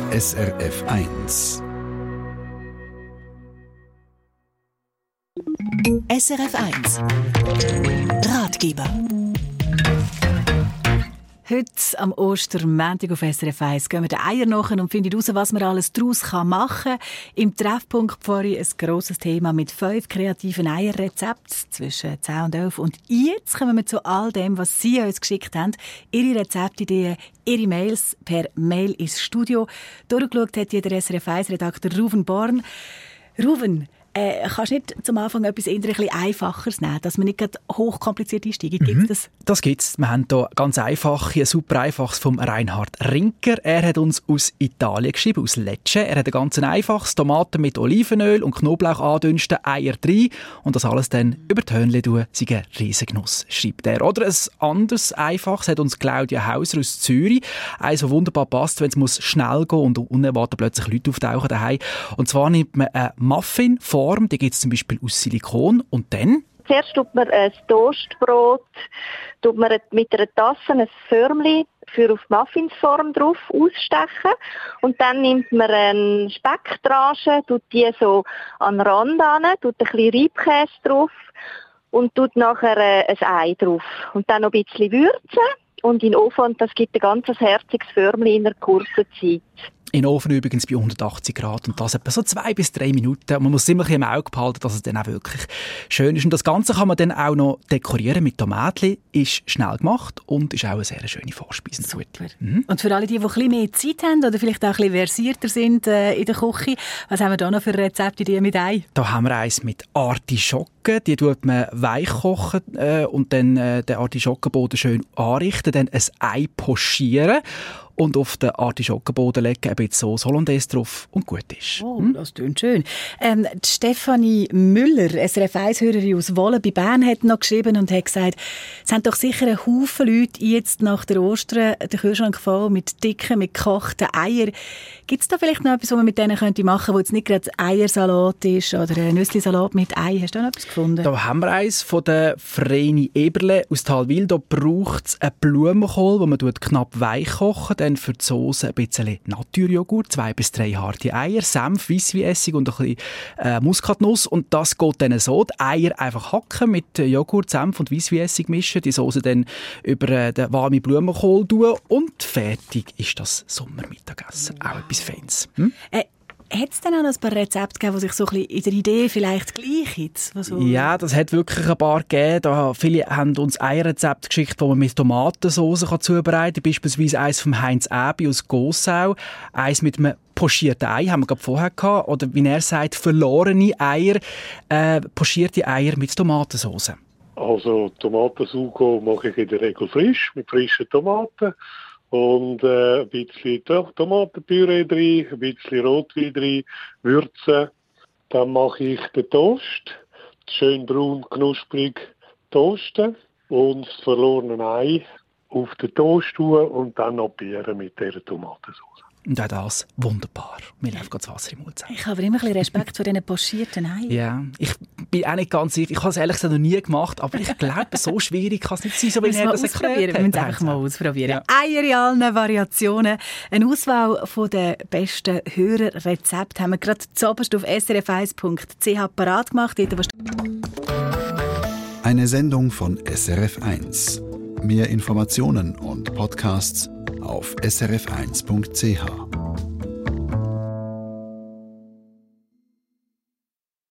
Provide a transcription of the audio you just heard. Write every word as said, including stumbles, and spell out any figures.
S R F eins. S R F eins Ratgeber. Heute am Ostermontag auf S R F eins gehen wir den Eier nach und finden heraus, was man alles daraus machen kann. Im Treffpunkt Pfarri ein grosses Thema mit fünf kreativen Eierrezepten zwischen zehn und elf. Und jetzt kommen wir zu all dem, was Sie uns geschickt haben. Ihre Rezeptideen, Ihre Mails per Mail ins Studio. Durchgeschaut hat hier der S R F eins-Redakteur Ruven Born. Ruven, Äh, kannst du nicht zum Anfang etwas eher ein bisschen Einfacheres nehmen, dass man nicht gerade hochkompliziert einsteigen? Gibt's mhm. das? Das gibt es. Wir haben hier ganz einfach, ein super einfaches vom Reinhard Rinker. Er hat uns aus Italien geschrieben, aus Lecce. Er hat ein ganz einfaches Tomaten mit Olivenöl und Knoblauch andünsten, Eier rein und das alles dann über die Hörnchen tun. Sie ein Riesengenuss, schreibt er. Oder ein anderes einfaches hat uns Claudia Hauser aus Zürich. Eins, das wunderbar passt, wenn es schnell gehen und unerwartet plötzlich Leute auftauchen daheim. Und zwar nimmt man eine Muffin-Form, die gibt es zum Beispiel aus Silikon. Und dann? Zuerst tut man ein Toastbrot tut man mit einer Tasse ein Förmchen für auf Muffinsform drauf ausstechen. Und dann nimmt man eine Specktranche, tut die so an den Rand an, tut ein bisschen Reibkäse drauf und tut nachher ein Ei drauf. Und dann noch ein bisschen würzen und in den Ofen. Und das gibt ein ganz herziges Förmchen in einer kurzen Zeit. In den Ofen übrigens bei hundertachtzig Grad und das etwa so zwei bis drei Minuten. Und man muss es immer im Auge behalten, dass es dann auch wirklich schön ist. Und das Ganze kann man dann auch noch dekorieren mit Tomaten. Ist schnell gemacht und ist auch eine sehr schöne Vorspeise. Super. Mhm. Und für alle, die, die ein bisschen mehr Zeit haben oder vielleicht auch ein bisschen versierter sind äh, in der Küche, was haben wir da noch für Rezepte die mit Ei? Da haben wir eins mit Artischocken. Die tut man weich kochen äh, und dann äh, den Artischockenboden schön anrichten, dann ein Ei pochieren und auf den Artischockenboden legen, ein bisschen Sauce Hollandaise drauf und gut ist. Oh, hm? Das klingt schön. Ähm, die Stefanie Müller, S R F eins-Hörerin aus Wohlen bei Bern, hat noch geschrieben und hat gesagt, es haben doch sicher einen Haufen Leute jetzt nach der Ostern den Kühlschrank voll mit dicken, mit gekochten Eiern. Gibt es da vielleicht noch etwas, was man mit denen könnte machen könnte, wo jetzt nicht gerade Eiersalat ist oder ein Nüsslisalat mit Ei? Hast du da noch etwas gefunden? Da haben wir eins von der Vreni Eberle aus Talwil. Da braucht es einen Blumenkohl, den man knapp weich kochen. Dann für die Soße ein bisschen Naturjoghurt, zwei bis drei harte Eier, Senf, Weissweinessig und ein bisschen äh, Muskatnuss. Und das geht dann so. Die Eier einfach hacken, mit Joghurt, Senf und Weissweinessig mischen, die Soße dann über äh, den warmen Blumenkohl tun und fertig ist das Sommermittagessen. Wow. Auch etwas Feines. Hm? Äh, Hat es denn auch noch ein paar Rezepte gegeben, die sich so ein bisschen in der Idee vielleicht gleichen? So ja, das hat wirklich ein paar gegeben. Da viele haben uns ein Rezept geschickt, das man mit Tomatensauce zubereiten kann. Beispielsweise eins vom Heinz Äbi aus Gossau. Eins mit einem pochierten Ei, haben wir gerade vorher gehabt. Oder wie er sagt, verlorene Eier. Äh, pochierte Eier mit Tomatensauce. Also Tomatensugo mache ich in der Regel frisch, mit frischen Tomaten. Und äh, ein bisschen Tomatenpüree drin, ein bisschen Rotwein drin, würzen. Dann mache ich den Toast, schön braun, knusprig toasten und das verlorene Ei auf den Toast tun und dann noch bieren mit dieser Tomatensauce. Und auch das wunderbar. Mir läuft gerade das Wasser im Mund zusammen. Ich habe immer ein bisschen Respekt vor diesen pochierten Eiern. Ja, ich bin auch nicht ganz sicher. Ich habe es ehrlich gesagt noch nie gemacht, aber ich glaube, so schwierig kann es nicht sein, so wie er das erklärt hat. Wir müssen es einfach mal ausprobieren. Ja. Eier in allen Variationen. Eine Auswahl von den besten Hörerrezepten haben wir gerade zuoberst auf s r f eins punkt c h parat gemacht. Eine Sendung von S R F eins. Mehr Informationen und Podcasts auf s r f eins punkt c h.